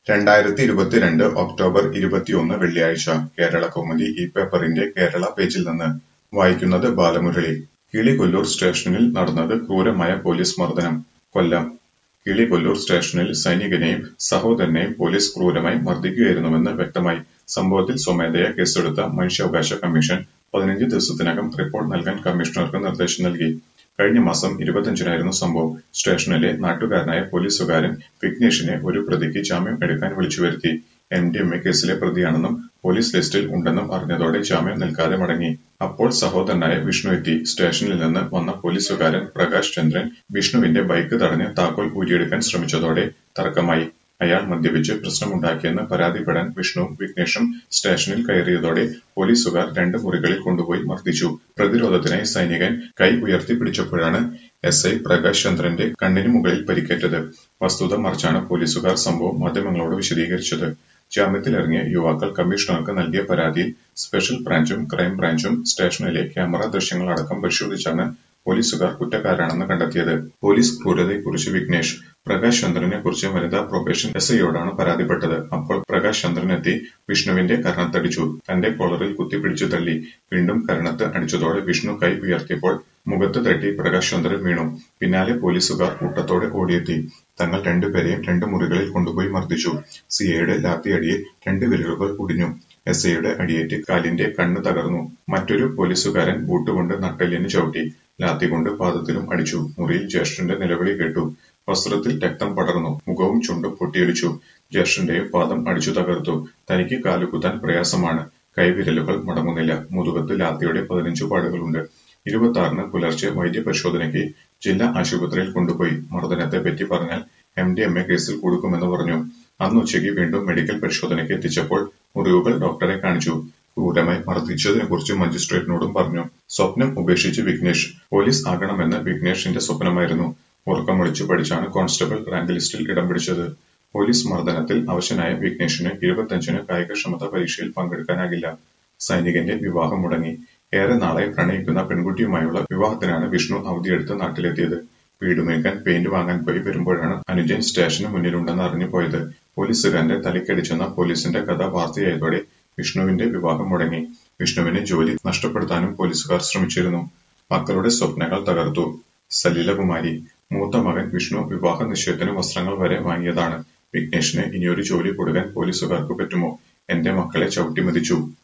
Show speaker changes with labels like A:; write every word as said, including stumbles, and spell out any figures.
A: രണ്ടായിരത്തി ഇരുപത്തിരണ്ട് ഒക്ടോബർ ഇരുപത്തിയൊന്ന് വെള്ളിയാഴ്ച കേരളകൗമുദി ഈ പേപ്പറിന്റെ കേരള പേജിൽ നിന്ന് വായിക്കുന്നത് ബാലമുരളി. കിളികൊല്ലൂർ സ്റ്റേഷനിൽ നടന്നത് ക്രൂരമായ പോലീസ് മർദ്ദനം. കൊല്ലം കിളികൊല്ലൂർ സ്റ്റേഷനിൽ സൈനികനെയും സഹോദരനെയും പോലീസ് ക്രൂരമായി മർദ്ദിക്കുകയായിരുന്നുവെന്ന് വ്യക്തമായി. സംഭവത്തിൽ സ്വമേധയാ കേസെടുത്ത മനുഷ്യാവകാശ കമ്മീഷൻ പതിനഞ്ച് ദിവസത്തിനകം റിപ്പോർട്ട് നൽകാൻ കമ്മീഷണർക്ക് നിർദ്ദേശം നൽകി. കഴിഞ്ഞ മാസം ഇരുപത്തിയഞ്ചിനായിരുന്നു സംഭവം. സ്റ്റേഷനിലെ നാട്ടുകാരനായ പോലീസുകാരൻ വിഘ്നേഷിനെ ഒരു പ്രതിക്ക് ജാമ്യം എടുക്കാൻ വിളിച്ചുവരുത്തി. എം ഡി എം എ കേസിലെ പ്രതിയാണെന്നും പോലീസ് ലിസ്റ്റിൽ ഉണ്ടെന്നും അറിഞ്ഞതോടെ ജാമ്യം നൽകാതെ മടങ്ങി. അപ്പോൾ സഹോദരനായ വിഷ്ണു എത്തി. സ്റ്റേഷനിൽ നിന്ന് വന്ന പോലീസുകാരൻ പ്രകാശ് ചന്ദ്രൻ വിഷ്ണുവിന്റെ ബൈക്ക് തടഞ്ഞ് താക്കോൽ ഊരിയെടുക്കാൻ ശ്രമിച്ചതോടെ തർക്കമായി. അയാൾ മദ്യപിച്ച് പ്രശ്നമുണ്ടാക്കിയെന്ന് പരാതിപ്പെടാൻ വിഷ്ണുവും വിഘ്നേഷും സ്റ്റേഷനിൽ കയറിയതോടെ പോലീസുകാർ രണ്ട് മുറികളിൽ കൊണ്ടുപോയി മർദ്ദിച്ചു. പ്രതിരോധത്തിനായി സൈനികൻ കൈ ഉയർത്തിപ്പിടിച്ചപ്പോഴാണ് എസ് ഐ പ്രകാശ് ചന്ദ്രന്റെ കണ്ണിനു മുകളിൽ പരിക്കേറ്റത്. വസ്തുത മറിച്ചാണ് പോലീസുകാർ സംഭവം മാധ്യമങ്ങളോട് വിശദീകരിച്ചത്. ജാമ്യത്തിലിറങ്ങിയ യുവാക്കൾ കമ്മീഷണർക്ക് നൽകിയ പരാതിയിൽ സ്പെഷ്യൽ ബ്രാഞ്ചും ക്രൈം ബ്രാഞ്ചും സ്റ്റേഷനിലെ ക്യാമറ ദൃശ്യങ്ങളടക്കം പരിശോധിച്ചാണ് പോലീസുകാർ കുറ്റക്കാരാണെന്ന് കണ്ടെത്തിയത്. പോലീസ് ക്രൂരതയെക്കുറിച്ച് വിഘ്നേഷ് പ്രകാശ് ചന്ദ്രനെ കുറിച്ച് വനിതാ പ്രൊബേഷൻ എസ് ഐയോടാണ് പരാതിപ്പെട്ടത്. അപ്പോൾ പ്രകാശ് ചന്ദ്രൻ എത്തി വിഷ്ണുവിന്റെ കരണത്തടിച്ചു. തന്റെ കോളറിൽ കുത്തിപ്പിടിച്ചു തള്ളി. വീണ്ടും കരണത്ത് അടിച്ചതോടെ വിഷ്ണു കൈ ഉയർത്തിയപ്പോൾ മുഖത്ത് തട്ടി പ്രകാശ് ചന്ദ്രൻ വീണു. പിന്നാലെ പോലീസുകാർ കൂട്ടത്തോടെ ഓടിയെത്തി. തങ്ങൾ രണ്ടുപേരെയും രണ്ട് മുറികളിൽ കൊണ്ടുപോയി മർദ്ദിച്ചു. സിഐയുടെ ലാത്തിയടിയിൽ രണ്ട് വിരലുകൾ ഒടിഞ്ഞു. എസ് ഐയുടെ അടിയേറ്റ് കാലിന്റെ കണ്ണ് തകർന്നു. മറ്റൊരു പോലീസുകാരൻ ബൂട്ടുകൊണ്ട് നട്ടെല്ലിന് ചവിട്ടി. ലാത്തികൊണ്ട് പാദത്തിലും അടിച്ചു. മുറിയിൽ ജ്യേഷ്ഠന്റെ നിലവിളി കേട്ടു. വസ്ത്രത്തിൽ രക്തം പടർന്നു. മുഖവും ചുണ്ടും പൊട്ടിയൊലിച്ചു. ജ്യേഷ്ഠന്റെയും പാദം അടിച്ചു തകർത്തു. തനിക്ക് കാലുകുത്താൻ പ്രയാസമാണ്. കൈവിരലുകൾ മടങ്ങുന്നില്ല. മുതുകത്ത് ലാത്തിയുടെ പതിനഞ്ചു പാടുകളുണ്ട്. ഇരുപത്തിയാറിന് പുലർച്ചെ വൈദ്യപരിശോധനയ്ക്ക് ജില്ലാ ആശുപത്രിയിൽ കൊണ്ടുപോയി. മർദ്ദനത്തെ പറ്റി പറഞ്ഞാൽ എം ഡി എം എ കേസിൽ കൊടുക്കുമെന്ന് പറഞ്ഞു. അന്ന് ഉച്ചയ്ക്ക് വീണ്ടും മെഡിക്കൽ പരിശോധനയ്ക്ക് എത്തിച്ചപ്പോൾ മുറിവുകൾ ഡോക്ടറെ കാണിച്ചു. ക്രൂരമായി മർദ്ദിച്ചതിനെക്കുറിച്ച് മജിസ്ട്രേറ്റിനോടും പറഞ്ഞു. സ്വപ്നം ഉപേക്ഷിച്ച് വിഘ്നേഷ്. പോലീസ് ആകണമെന്ന് വിഘ്നേഷിന്റെ സ്വപ്നമായിരുന്നു. ഉറക്കം വിളിച്ചു പഠിച്ചാണ് കോൺസ്റ്റബിൾ റാങ്ക് ലിസ്റ്റിൽ ഇടം പിടിച്ചത്. പോലീസ് മർദ്ദനത്തിൽ അവശനായ വിഘ്നേഷിന് ഇരുപത്തിയഞ്ചിന് കായികക്ഷമതാ പരീക്ഷയിൽ പങ്കെടുക്കാനാകില്ല. സൈനികന്റെ വിവാഹം മുടങ്ങി. ഏറെ നാളായി പ്രണയിക്കുന്ന പെൺകുട്ടിയുമായുള്ള വിവാഹത്തിനാണ് വിഷ്ണു അവധിയെടുത്ത് നാട്ടിലെത്തിയത്. വീടുമേക്കാൻ പെയിന്റ് വാങ്ങാൻ പോയി വരുമ്പോഴാണ് അനുജൻ സ്റ്റേഷന് മുന്നിലുണ്ടെന്ന് അറിഞ്ഞു പോയത്. പോലീസുകാരന്റെ തലക്കടിച്ചെന്ന പോലീസിന്റെ കഥ വാർത്തയായതോടെ വിഷ്ണുവിന്റെ വിവാഹം മുടങ്ങി. വിഷ്ണുവിന് ജോലി നഷ്ടപ്പെടുത്താനും പോലീസുകാർ ശ്രമിച്ചിരുന്നു. മക്കളുടെ സ്വപ്നങ്ങൾ തകർത്തു. സലിലകുമാരി മൂത്ത മകൻ വിഷ്ണു വിവാഹ നിശ്ചയത്തിന് വസ്ത്രങ്ങൾ വരെ വാങ്ങിയതാണ്. വിഘ്നേഷിന് ഇനിയൊരു ജോലി കൊടുക്കാൻ പോലീസുകാർക്ക് പറ്റുമോ? എന്റെ മക്കളെ ചവിട്ടിമതിച്ചു.